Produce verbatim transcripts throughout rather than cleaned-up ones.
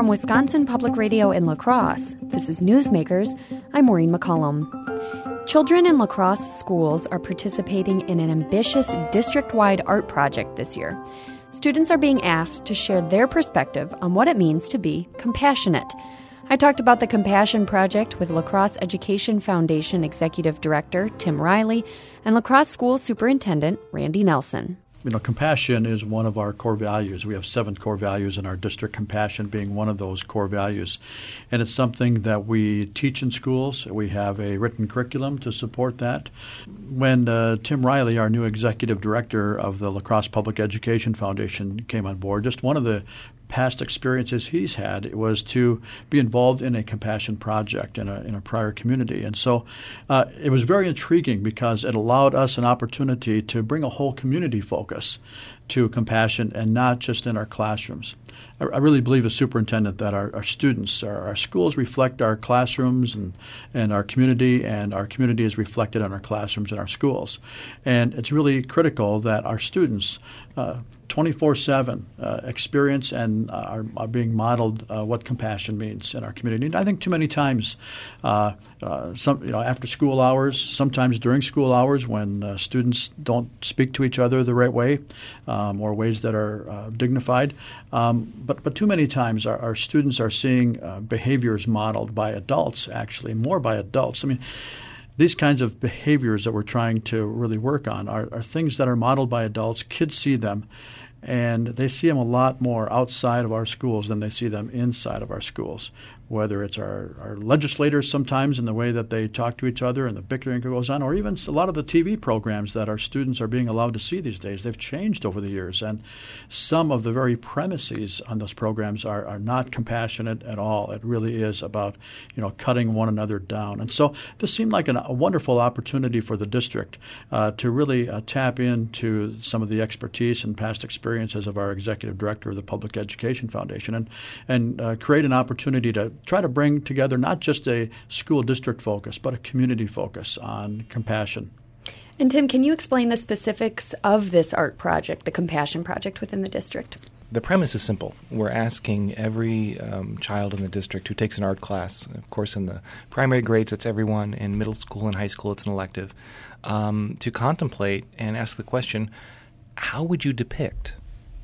From Wisconsin Public Radio in La Crosse, this is Newsmakers. I'm Maureen McCollum. Children in La Crosse schools are participating in an ambitious district-wide art project this year. Students are being asked to share their perspective on what it means to be compassionate. I talked about the Compassion Project with La Crosse Education Foundation Executive Director Tim Riley and La Crosse School Superintendent Randy Nelson. You know, compassion is one of our core values. We have seven core values in our district, compassion being one of those core values. And it's something that we teach in schools. We have a written curriculum to support that. When uh, Tim Riley, our new executive director of the La Crosse Public Education Foundation, came on board, just one of the past experiences he's had was to be involved in a compassion project in a in a prior community. And so uh, it was very intriguing because it allowed us an opportunity to bring a whole community focus to compassion and not just in our classrooms. I, I really believe as superintendent that our, our students, our, our schools reflect our classrooms and, and our community, and our community is reflected in our classrooms and our schools. And it's really critical that our students uh, twenty-four seven uh, experience and uh, are, are being modeled uh, what compassion means in our community. And I think too many times, uh, uh, some you know after school hours, sometimes during school hours, when uh, students don't speak to each other the right way um, or ways that are uh, dignified, um, but but too many times our, our students are seeing uh, behaviors modeled by adults. Actually, more by adults. I mean. These kinds of behaviors that we're trying to really work on are, are things that are modeled by adults. Kids see them, and they see them a lot more outside of our schools than they see them inside of our schools, whether it's our, our legislators sometimes in the way that they talk to each other and the bickering that goes on, or even a lot of the T V programs that our students are being allowed to see these days. They've changed over the years, and some of the very premises on those programs are, are not compassionate at all. It really is about, you know, cutting one another down. And so this seemed like an, a wonderful opportunity for the district uh, to really uh, tap into some of the expertise and past experiences of our executive director of the Public Education Foundation, and, and uh, create an opportunity to try to bring together not just a school district focus, but a community focus on compassion. And Tim, can you explain the specifics of this art project, the Compassion Project within the district? The premise is simple. We're asking every um, child in the district who takes an art class, of course in the primary grades it's everyone, in middle school and high school it's an elective, um, to contemplate and ask the question, how would you depict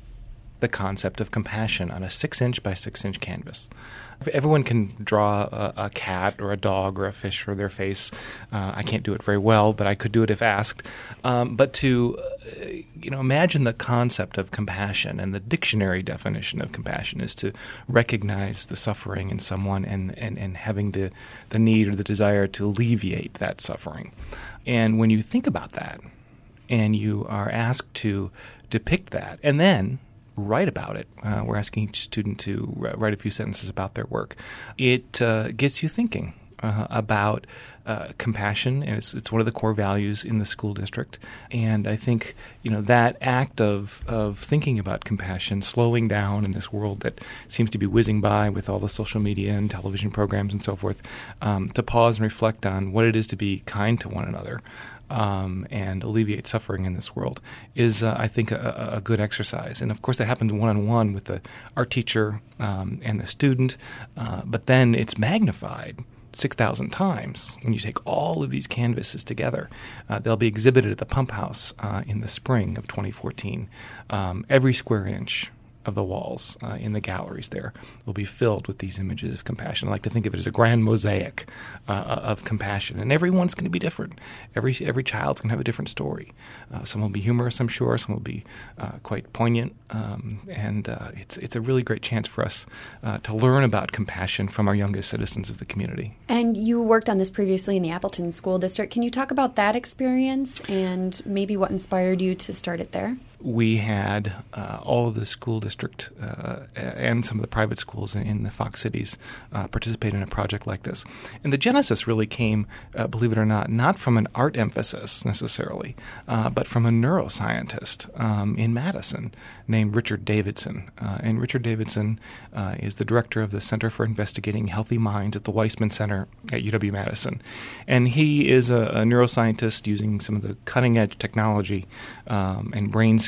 the concept of compassion on a six-inch by six-inch canvas? Everyone can draw a, a cat or a dog or a fish for their face. Uh, I can't do it very well, but I could do it if asked. Um, but to uh, you know, imagine the concept of compassion, and the dictionary definition of compassion is to recognize the suffering in someone and, and, and having the, the need or the desire to alleviate that suffering. And when you think about that and you are asked to depict that and then write about it. Uh, we're asking each student to write a few sentences about their work. It uh, gets you thinking uh, about uh, compassion. And it's, it's one of the core values in the school district. And I think, you know, that act of, of thinking about compassion, slowing down in this world that seems to be whizzing by with all the social media and television programs and so forth, um, to pause and reflect on what it is to be kind to one another. Um, and alleviate suffering in this world is, uh, I think, a, a good exercise. And, of course, that happens one-on-one with the art teacher um, and the student, uh, but then it's magnified six thousand times when you take all of these canvases together. Uh, they'll be exhibited at the Pump House uh, in the spring of twenty fourteen. Um, every square inch of the walls uh, in the galleries there will be filled with these images of compassion. I like to think of it as a grand mosaic uh, of compassion, and everyone's going to be different. Every every child's going to have a different story. Uh, some will be humorous, I'm sure. Some will be uh, quite poignant, um, and uh, it's it's a really great chance for us uh, to learn about compassion from our youngest citizens of the community. And you worked on this previously in the Appleton School District. Can you talk about that experience and maybe what inspired you to start it there? We had uh, all of the school district uh, and some of the private schools in, in the Fox cities uh, participate in a project like this. And the genesis really came, uh, believe it or not, not from an art emphasis necessarily, uh, but from a neuroscientist um, in Madison named Richard Davidson. Uh, and Richard Davidson uh, is the director of the Center for Investigating Healthy Minds at the Weissman Center at U W-Madison. And he is a, a neuroscientist using some of the cutting-edge technology um, and brain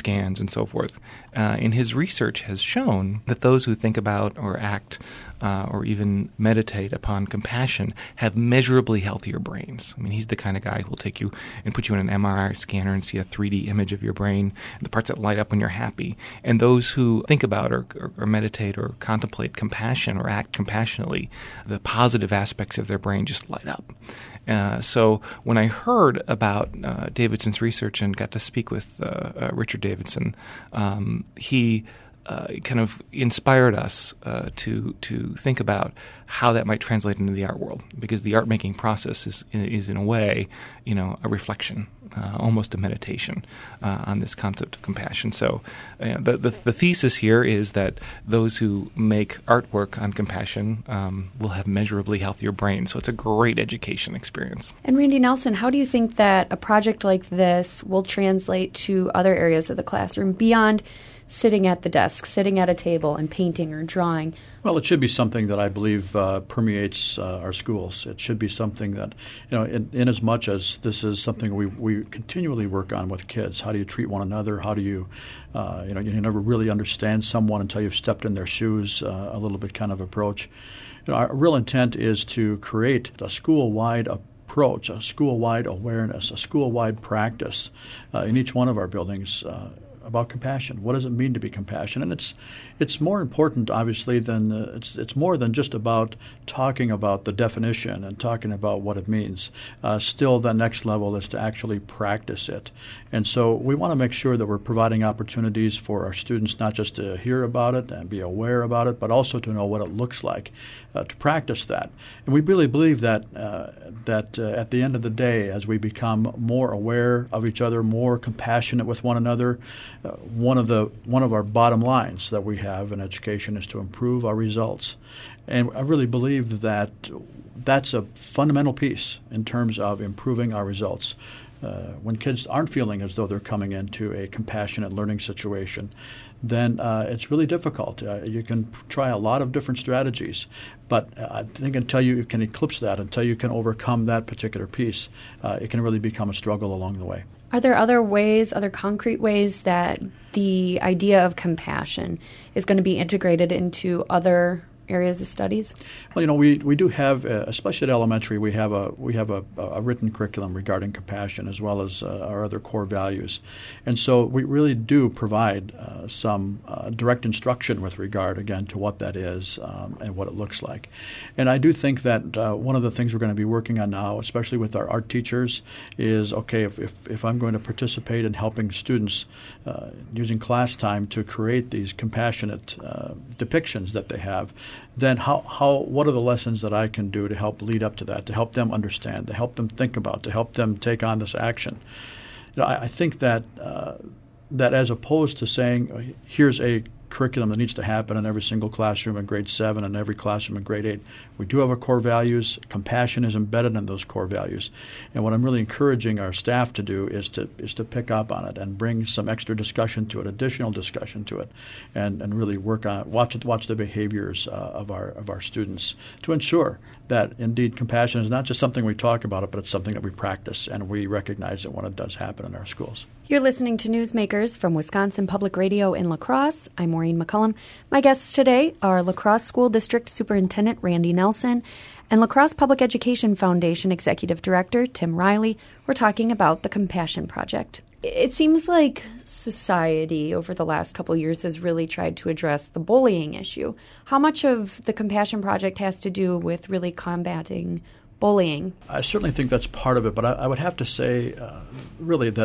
scans and so forth. Uh, and his research has shown that those who think about or act uh, or even meditate upon compassion have measurably healthier brains. I mean, he's the kind of guy who will take you and put you in an M R I scanner and see a three D image of your brain, the parts that light up when you're happy. And those who think about or, or, or meditate or contemplate compassion or act compassionately, the positive aspects of their brain just light up. Uh, so when I heard about uh, Davidson's research and got to speak with uh, uh, Richard Davidson, um, he uh, kind of inspired us uh, to to think about how that might translate into the art world, because the art making process is is in a way, you know, a reflection, uh, almost a meditation uh, on this concept of compassion. So uh, the, the the thesis here is that those who make artwork on compassion um, will have measurably healthier brains. So it's a great education experience. And Randy Nelson, how do you think that a project like this will translate to other areas of the classroom beyond sitting at the desk, sitting at a table and painting or drawing? Well, it should be something that I believe uh, permeates uh, our schools. It should be something that, you know, in, in as much as this is something we, we continually work on with kids. How do you treat one another? How do you, uh, you know, you never really understand someone until you've stepped in their shoes, uh, a little bit kind of approach. You know, our real intent is to create a school-wide approach, a school-wide awareness, a school-wide practice uh, in each one of our buildings uh, about compassion. What does it mean to be compassionate? And it's it's more important, obviously, than uh, it's it's more than just about talking about the definition and talking about what it means. Uh, still, the next level is to actually practice it. And so we want to make sure that we're providing opportunities for our students not just to hear about it and be aware about it, but also to know what it looks like, uh, to practice that. And we really believe that uh, that uh, at the end of the day, as we become more aware of each other, more compassionate with one another, uh, one of the one of our bottom lines that we have in education is to improve our results. And I really believe that that's a fundamental piece in terms of improving our results. Uh, when kids aren't feeling as though they're coming into a compassionate learning situation, then uh, it's really difficult. Uh, you can try a lot of different strategies, but I think until you can eclipse that, until you can overcome that particular piece, uh, it can really become a struggle along the way. Are there other ways, other concrete ways that the idea of compassion is going to be integrated into other areas of studies? Well, you know, we, we do have, uh, especially at elementary, we have a we have a, a written curriculum regarding compassion as well as uh, our other core values, and so we really do provide uh, some uh, direct instruction with regard again to what that is um, and what it looks like. And I do think that uh, one of the things we're going to be working on now, especially with our art teachers, is okay if if, if I'm going to participate in helping students uh, using class time to create these compassionate uh, depictions that they have, then how, how what are the lessons that I can do to help lead up to that, to help them understand, to help them think about, to help them take on this action? You know, I, I think that uh, that as opposed to saying, here's a curriculum that needs to happen in every single classroom in grade seven and every classroom in grade eight, we do have our core values. Compassion is embedded in those core values. And what I'm really encouraging our staff to do is to is to pick up on it and bring some extra discussion to it, additional discussion to it, and, and really work on watch it, watch the behaviors uh, of our of our students to ensure that indeed compassion is not just something we talk about it, but it's something that we practice and we recognize it when it does happen in our schools. You're listening to Newsmakers from Wisconsin Public Radio in La Crosse. I'm Maureen McCullum. My guests today are La Crosse School District Superintendent Randy Nelson and La Crosse Public Education Foundation Executive Director Tim Riley. We're talking about the Compassion Project. It seems like society over the last couple of years has really tried to address the bullying issue. How much of the Compassion Project has to do with really combating bullying? I certainly think that's part of it, but I, I would have to say uh, really that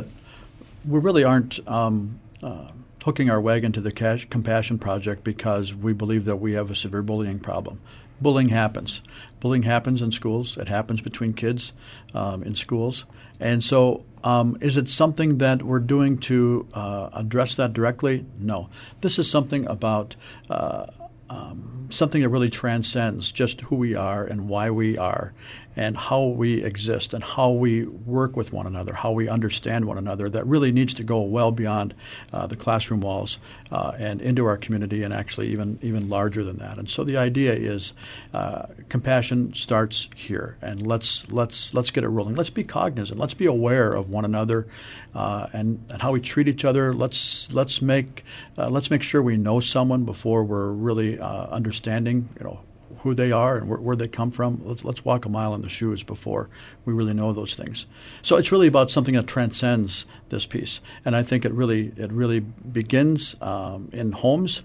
we really aren't um, uh, hooking our wagon to the Cash Compassion Project because we believe that we have a severe bullying problem. Bullying happens. Bullying happens in schools. It happens between kids um, in schools. And so um, is it something that we're doing to uh, address that directly? No. This is something about uh, um, something that really transcends just who we are and why we are. and how we exist and how we work with one another, how we understand one another, that really needs to go well beyond uh, the classroom walls uh, and into our community, and actually even even larger than that. And so the idea is uh, compassion starts here, and let's let's let's get it rolling. Let's be cognizant. Let's be aware of one another uh, and and how we treat each other. Let's let's make uh, let's make sure we know someone before we're really uh, understanding, you know, who they are and where, where they come from. Let's let's walk a mile in the shoes before we really know those things. So it's really about something that transcends this piece, and I think it really it really begins um, in homes.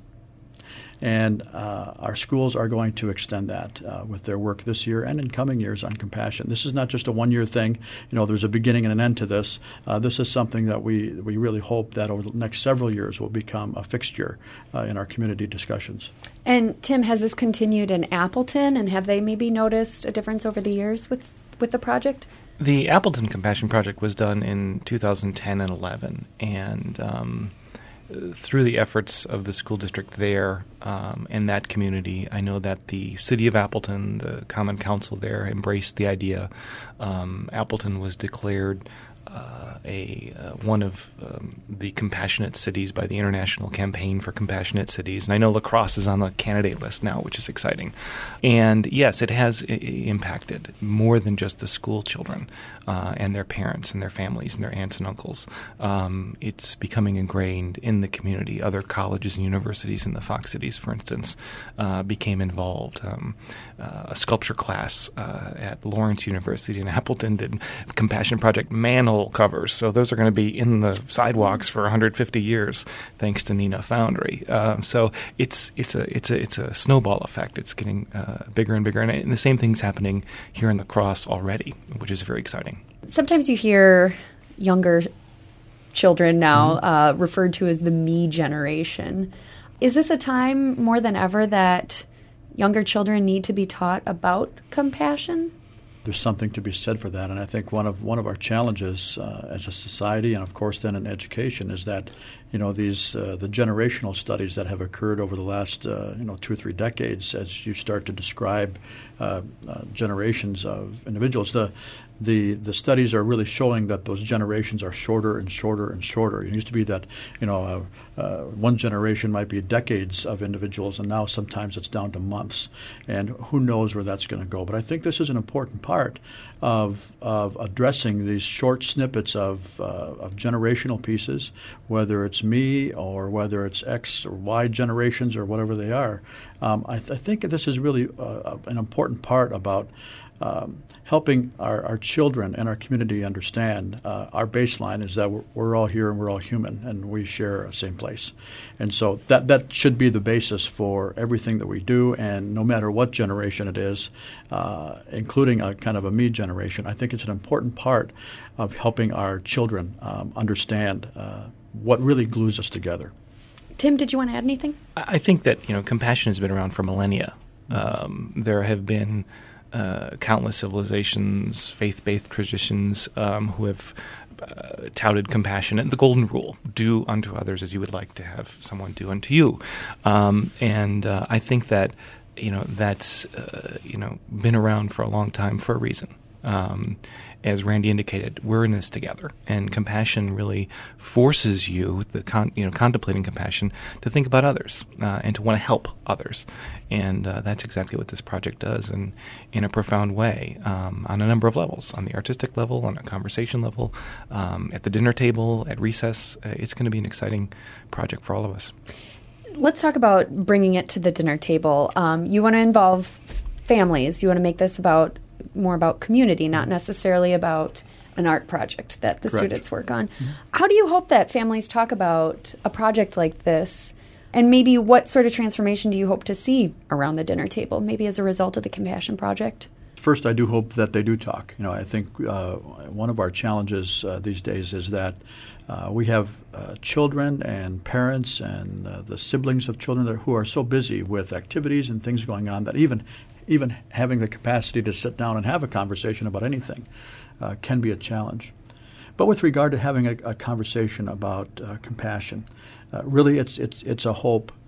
And uh, our schools are going to extend that uh, with their work this year and in coming years on compassion. This is not just a one-year thing. You know, there's a beginning and an end to this. Uh, this is something that we we really hope that over the next several years will become a fixture uh, in our community discussions. And Tim, has this continued in Appleton, and have they maybe noticed a difference over the years with, with the project? The Appleton Compassion Project was done in two thousand ten and eleven, and um, through the efforts of the school district there um, and that community, I know that the city of Appleton, the Common Council there, embraced the idea. Um, Appleton was declared uh, a uh, one of um, the compassionate cities by the International Campaign for Compassionate Cities, and I know La Crosse is on the candidate list now, which is exciting. And yes, it has I- impacted more than just the school children uh, and their parents and their families and their aunts and uncles. Um, it's becoming ingrained in the community. Other colleges and universities in the Fox Cities, for instance, uh, became involved. Um, uh, a sculpture class uh, at Lawrence University in Appleton did Compassion Project manhole covers. So those are going to be in the sidewalks for one hundred fifty years, thanks to Neenah Foundry. Uh, so it's it's a it's a it's a snowball effect. It's getting uh, bigger and bigger, and, and the same thing's happening here in La Crosse already, which is very exciting. Sometimes you hear younger children now Mm-hmm. uh, referred to as the me generation. Is this a time more than ever that younger children need to be taught about compassion? There's something to be said for that, and I think one of one of our challenges uh, as a society, and of course then in education, is that you know these uh, the generational studies that have occurred over the last uh, you know two or three decades, as you start to describe uh, uh, generations of individuals. The The, the studies are really showing that those generations are shorter and shorter and shorter. It used to be that, you know, uh, uh, one generation might be decades of individuals, and now sometimes it's down to months. And who knows where that's going to go. But I think this is an important part of of addressing these short snippets of uh, of generational pieces, whether it's me or whether it's X or Y generations or whatever they are. Um, I, th- I think this is really uh, an important part about Um, helping our, our children and our community understand uh, our baseline is that we're, we're all here and we're all human and we share a same place. And so that, that should be the basis for everything that we do, and no matter what generation it is, uh, including a kind of a me generation, I think it's an important part of helping our children um, understand uh, what really glues us together. Tim, did you want to add anything? I think that, you know, compassion has been around for millennia. Um, there have been Uh, countless civilizations, faith-based traditions um, who have uh, touted compassion and the golden rule: do unto others as you would like to have someone do unto you. Um, and uh, I think that you know that's uh, you know been around for a long time for a reason. Um, as Randy indicated, we're in this together, and compassion really forces you, the con- you know, contemplating compassion, to think about others uh, and to want to help others, and uh, that's exactly what this project does, and in a profound way, um, on a number of levels, on the artistic level, on a conversation level, um, at the dinner table, at recess. Uh, it's going to be an exciting project for all of us. Let's talk about bringing it to the dinner table. Um, you want to involve families. You want to make this about more about community, not necessarily about an art project that the Correct. students work on. Mm-hmm. How do you hope that families talk about a project like this, and maybe what sort of transformation do you hope to see around the dinner table, maybe as a result of the Compassion Project? First, I do hope that they do talk. You know, I think uh, one of our challenges uh, these days is that uh, we have uh, children and parents and uh, the siblings of children that, who are so busy with activities and things going on that even even having the capacity to sit down and have a conversation about anything uh, can be a challenge. But with regard to having a, a conversation about uh, compassion, uh, really it's it's it's a hope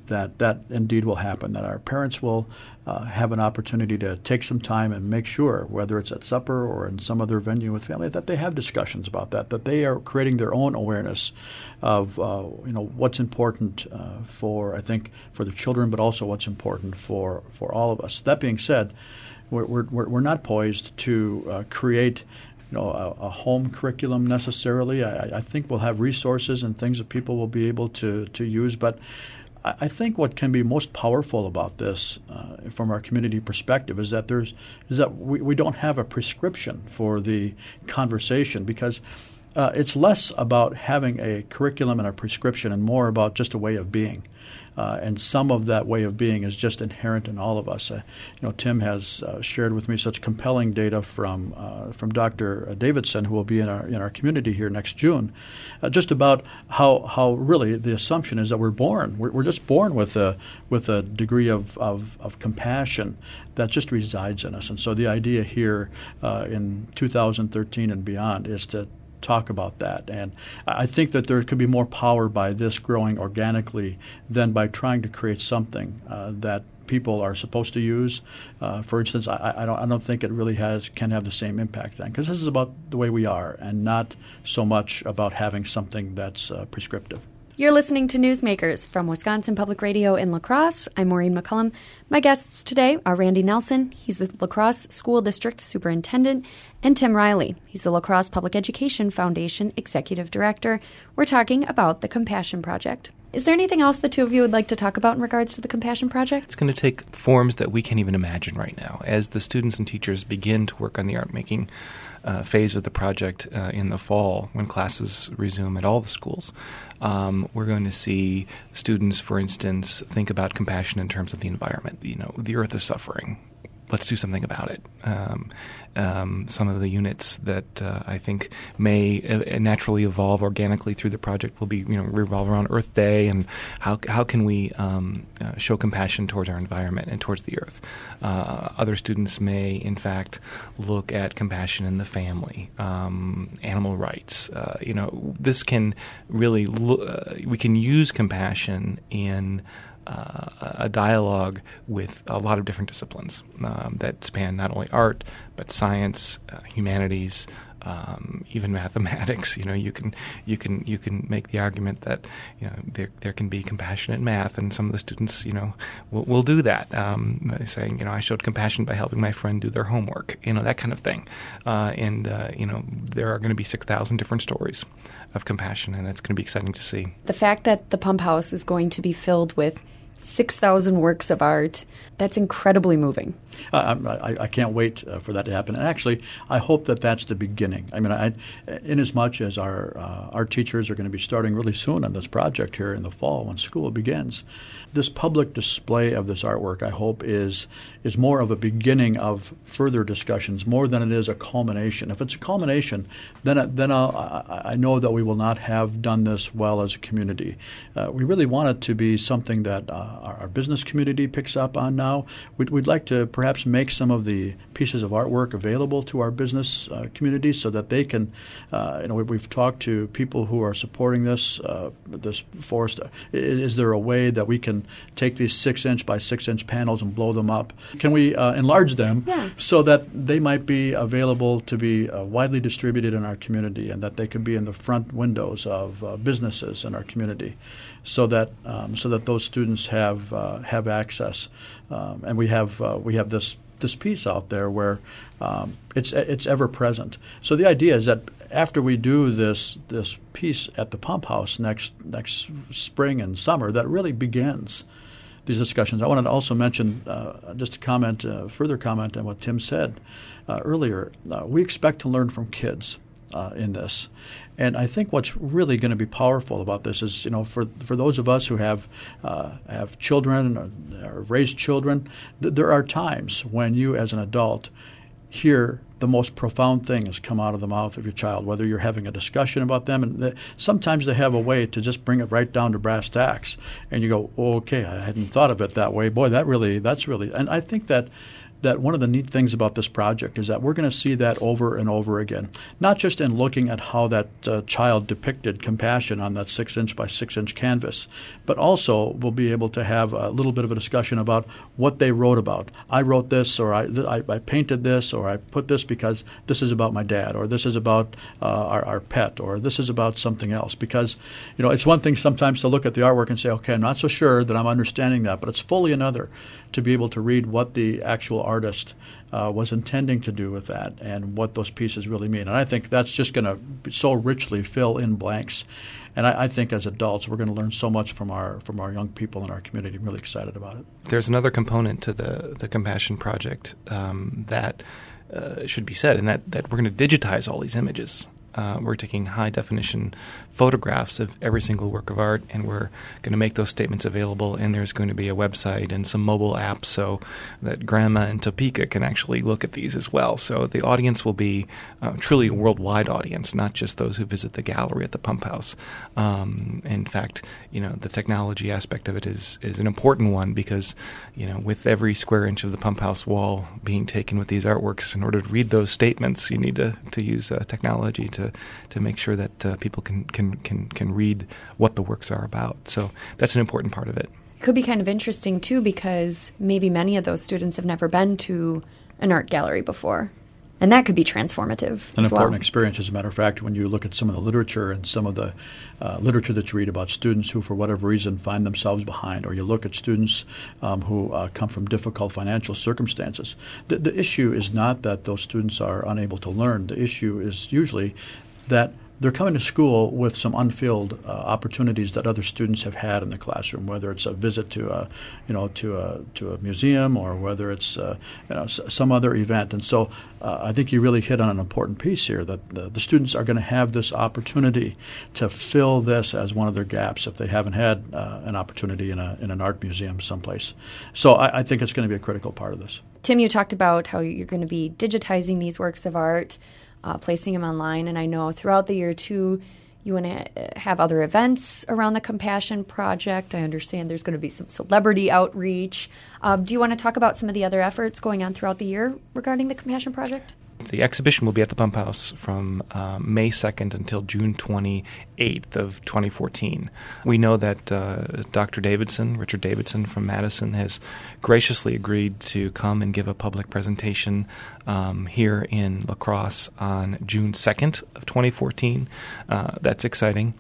that that indeed will happen, that our parents will uh, have an opportunity to take some time and make sure, whether it's at supper or in some other venue with family, that they have discussions about that, that they are creating their own awareness of uh, you know what's important uh, for, I think, for the children, but also what's important for, for all of us. That being said, we're, we're, we're not poised to uh, create you know, a, a home curriculum necessarily. I, I think we'll have resources and things that people will be able to, to use, but I think what can be most powerful about this, uh, from our community perspective, is that there's is that we, we don't have a prescription for the conversation, because uh, it's less about having a curriculum and a prescription and more about just a way of being. Uh, and some of that way of being is just inherent in all of us. Uh, you know, Tim has uh, shared with me such compelling data from uh, from Doctor Davidson, who will be in our in our community here next June, uh, just about how how really the assumption is that we're born. We're, we're just born with a with a degree of, of, of compassion that just resides in us. And so the idea here uh, in two thousand thirteen and beyond is to talk about that. And I think that there could be more power by this growing organically than by trying to create something uh, that people are supposed to use. Uh, for instance, I, I, don't, I don't think it really has can have the same impact then, because this is about the way we are and not so much about having something that's uh, prescriptive. You're listening to Newsmakers from Wisconsin Public Radio in La Crosse. I'm Maureen McCullum. My guests today are Randy Nelson. He's the La Crosse School District Superintendent, and Tim Riley. He's the La Crosse Public Education Foundation Executive Director. We're talking about the Compassion Project. Is there anything else the two of you would like to talk about in regards to the Compassion Project? It's going to take forms that we can't even imagine right now. As the students and teachers begin to work on the art-making uh, phase of the project uh, in the fall, when classes resume at all the schools, um, we're going to see students, for instance, think about compassion in terms of the environment. You know, the earth is suffering. Let's do something about it. Um, um, some of the units that uh, I think may uh, naturally evolve organically through the project will be, you know, revolve around Earth Day and how how can we um, uh, show compassion towards our environment and towards the earth. Uh, other students may, in fact, look at compassion in the family, um, animal rights. Uh, you know, this can really lo- uh, we can use compassion in Uh, a dialogue with a lot of different disciplines um, that span not only art but science, uh, humanities, um, even mathematics. You know, you can you can you can make the argument that you know there there can be compassionate math, and some of the students you know will, will do that, um, saying you know I showed compassion by helping my friend do their homework. You know, that kind of thing, uh, and uh, you know there are going to be six thousand different stories of compassion, and it's going to be exciting to see. The fact that the Pump House is going to be filled with six thousand works of art, that's incredibly moving. Uh, I, I can't wait uh, for that to happen. And actually, I hope that that's the beginning. I mean, I, in as much as our, uh, our teachers are going to be starting really soon on this project here in the fall when school begins, this public display of this artwork, I hope, is is more of a beginning of further discussions, more than it is a culmination. If it's a culmination, then, then I'll, I, I know that we will not have done this well as a community. Uh, we really want it to be something that uh, our, our business community picks up on now. We'd, we'd like to perhaps make some of the pieces of artwork available to our business uh, community so that they can, uh, you know, we, we've talked to people who are supporting this, uh, this forest. Is, is there a way that we can take these six-inch by six-inch panels and blow them up? Can we uh, enlarge them yeah. so that they might be available to be uh, widely distributed in our community, and that they can be in the front windows of uh, businesses in our community, so that um, so that those students have uh, have access, um, and we have uh, we have this this piece out there where um, it's it's ever present. So the idea is that after we do this this piece at the Pump House next next spring and summer, that really begins these discussions. I wanted to also mention, uh, just to comment, uh, further comment on what Tim said uh, earlier. Uh, we expect to learn from kids uh, in this. And I think what's really going to be powerful about this is, you know, for for those of us who have uh, have children or, or raised children, th- there are times when you, as an adult, hear the most profound things come out of the mouth of your child, whether you're having a discussion about them. And the, sometimes they have a way to just bring it right down to brass tacks. And you go, oh, okay, I hadn't thought of it that way. Boy, that really, that's really, and I think that that one of the neat things about this project is that we're going to see that over and over again, not just in looking at how that uh, child depicted compassion on that six-inch by six-inch canvas, but also we'll be able to have a little bit of a discussion about what they wrote about. I wrote this, or I, I, I painted this, or I put this because this is about my dad, or this is about uh, our, our pet, or this is about something else. Because, you know, it's one thing sometimes to look at the artwork and say, okay, I'm not so sure that I'm understanding that, but it's fully another to be able to read what the actual artist uh, was intending to do with that and what those pieces really mean. And I think that's just going to so richly fill in blanks. And I, I think as adults, we're going to learn so much from our from our young people in our community. I'm really excited about it. There's another component to the, the Compassion Project um, that uh, should be said, and that, that we're going to digitize all these images. Uh, we're taking high-definition photographs of every single work of art, and we're going to make those statements available, and there's going to be a website and some mobile apps so that Grandma in Topeka can actually look at these as well. So the audience will be uh, truly a worldwide audience, not just those who visit the gallery at the Pump House. Um, in fact, you know, the technology aspect of it is, is an important one because, you know, with every square inch of the Pump House wall being taken with these artworks, in order to read those statements, you need to, to use uh, technology to to make sure that uh, people can, can, can, can read what the works are about. So that's an important part of it. It could be kind of interesting, too, because maybe many of those students have never been to an art gallery before. And that could be transformative An as important well. experience, as a matter of fact, when you look at some of the literature and some of the uh, literature that you read about students who, for whatever reason, find themselves behind, or you look at students um, who uh, come from difficult financial circumstances. The, the issue is not that those students are unable to learn. The issue is usually that they're coming to school with some unfilled uh, opportunities that other students have had in the classroom, whether it's a visit to a, you know, to a to a museum, or whether it's uh, you know, s- some other event. And so uh, I think you really hit on an important piece here, that the, the students are going to have this opportunity to fill this as one of their gaps if they haven't had uh, an opportunity in a in an art museum someplace. So I, I think it's going to be a critical part of this. Tim, you talked about how you're going to be digitizing these works of art, Uh, placing them online, and I know throughout the year, too, you want to have other events around the Compassion Project. I understand there's going to be some celebrity outreach. Um, do you want to talk about some of the other efforts going on throughout the year regarding the Compassion Project? The exhibition will be at the Pump House from uh, May second until June twenty-eighth of twenty fourteen. We know that uh, Doctor Davidson, Richard Davidson from Madison, has graciously agreed to come and give a public presentation um, here in La Crosse on June second of twenty fourteen. Uh, that's exciting.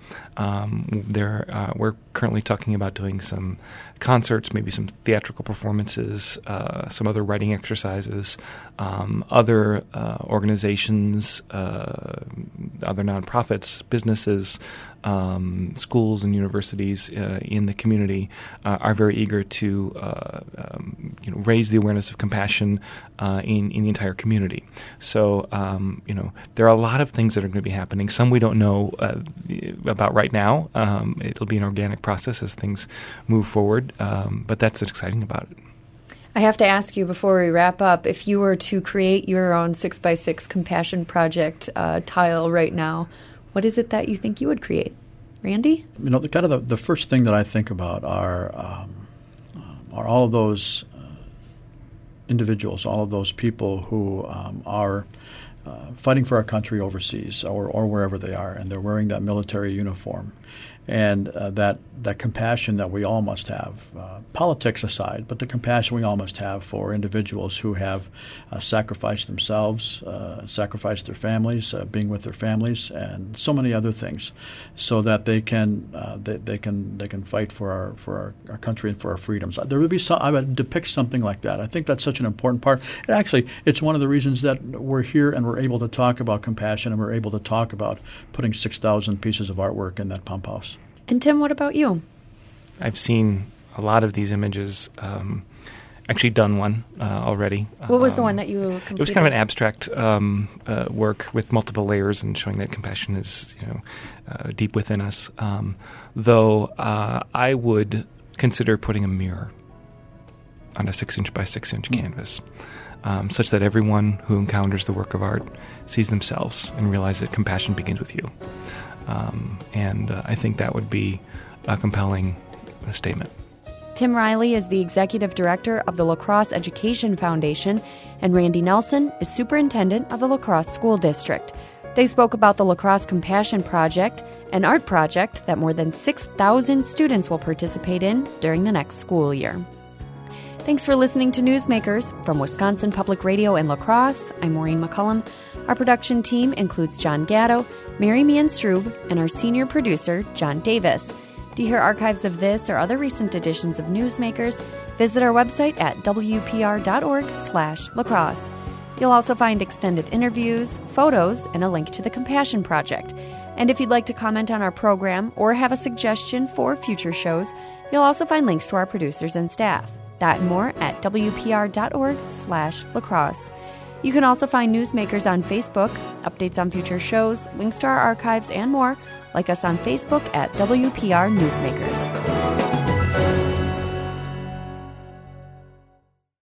Um, there, uh, we're currently talking about doing some concerts, maybe some theatrical performances, uh, some other writing exercises, um, other uh, organizations, uh, other nonprofits, businesses, um, schools and universities uh, in the community uh, are very eager to uh, um, you know, raise the awareness of compassion uh, in, in the entire community. So, um, you know, there are a lot of things that are going to be happening. Some we don't know uh, about right now. Um, it'll be an organic process as things move forward, um, but that's what's exciting about it. I have to ask you before we wrap up, if you were to create your own six by six Compassion Project uh, tile right now, what is it that you think you would create? Randy? You know, the kind of the, the first thing that I think about are um, are all of those uh, individuals, all of those people who um, are uh, fighting for our country overseas or, or wherever they are, and they're wearing that military uniform. And uh, that that compassion that we all must have, uh, politics aside, but the compassion we all must have for individuals who have uh, sacrificed themselves, uh, sacrificed their families, uh, being with their families, and so many other things, so that they can uh, they, they can they can fight for our for our, our country and for our freedoms. There would be some, I would depict something like that. I think that's such an important part. And actually, it's one of the reasons that we're here and we're able to talk about compassion, and we're able to talk about putting six thousand pieces of artwork in that Pump House. And Tim, what about you? I've seen a lot of these images. Um, actually done one uh, already. What was um, the one that you completed? It was kind of an abstract um, uh, work with multiple layers and showing that compassion is, you know, uh, deep within us. Um, though uh, I would consider putting a mirror on a six-inch by six-inch mm. canvas, um, such that everyone who encounters the work of art sees themselves and realize that compassion begins with you. Um, and uh, I think that would be a compelling uh, statement. Tim Riley is the Executive Director of the La Crosse Education Foundation, and Randy Nelson is Superintendent of the La Crosse School District. They spoke about the La Crosse Compassion Project, an art project that more than six thousand students will participate in during the next school year. Thanks for listening to Newsmakers. From Wisconsin Public Radio in La Crosse, I'm Maureen McCullum. Our production team includes John Gatto, Mary Meehan Strube, and our senior producer, John Davis. To hear archives of this or other recent editions of Newsmakers, visit our website at w p r dot org slash lacrosse. You'll also find extended interviews, photos, and a link to the Compassion Project. And if you'd like to comment on our program or have a suggestion for future shows, you'll also find links to our producers and staff. That and more at w p r dot org slash lacrosse. You can also find Newsmakers on Facebook, updates on future shows, links to our archives, and more. Like us on Facebook at W P R Newsmakers.